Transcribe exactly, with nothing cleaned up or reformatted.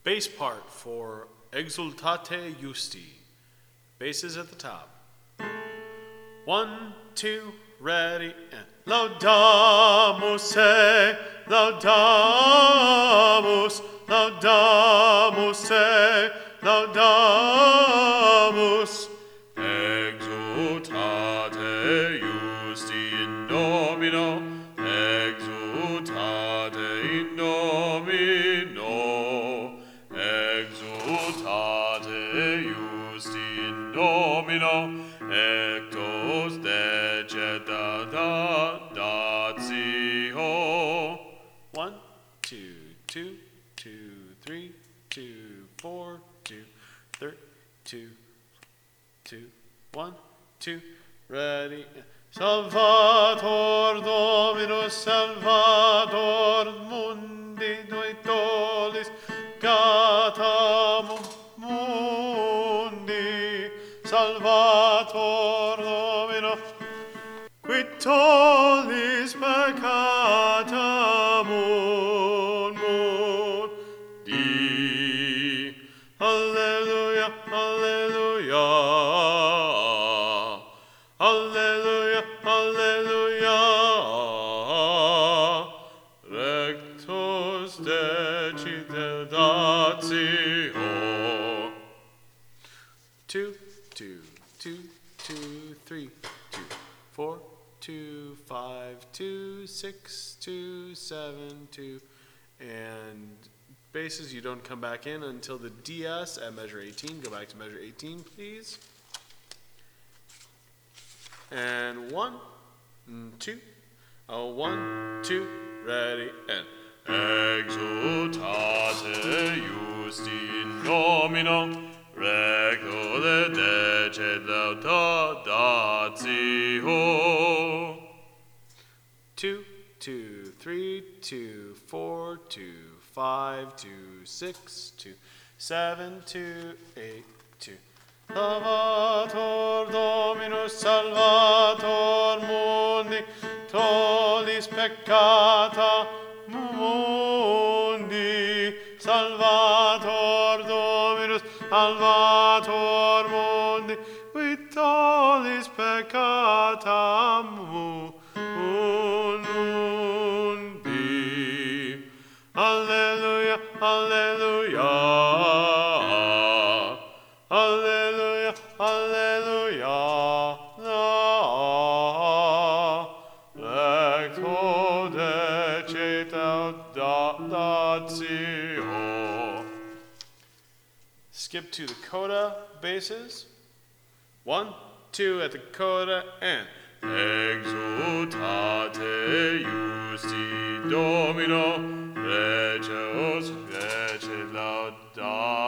bass part for Exultate Justi. Basses at the top. One, two, ready, and Laudamus, eh, Laudamus, Laudamus, eh, Laudamus. Exultate Justi in Domino, exultate in Domino, exultate Justi in Domino, ectos deceta datio. One, two, two, two, three, two, four, two, thirty, two, two, one, two, ready. Salvator Dominus, Salvator mundi noi tollis, gata mundi, Salvator Domino, qui tollis peccata mundi. Alleluia, alleluia, alleluia, alleluia, rectus decite datio. Two, two, two, two, three, two, four, two, five, two, six, two, seven, two, and basses, you don't come back in until the D S at measure eighteen. Go back to measure eighteen, please. And one, two, oh, one, two, ready, and exultate Justi in Domino, recto de decet laudatio. Two, two, three, two, four, two, five, two, six, two, seven, two, eight, two. Salvator Dominus, Salvator mundi, tollis peccata mundi, Salvator Dominus, Salvator mundi, qui tollis peccata mundi. Alleluia, alleluia, alleluia, alleluia, recto deceta datio. Skip to the coda basses. One, two at the coda, and exultate Justi Domino, Regios, Rege laudat.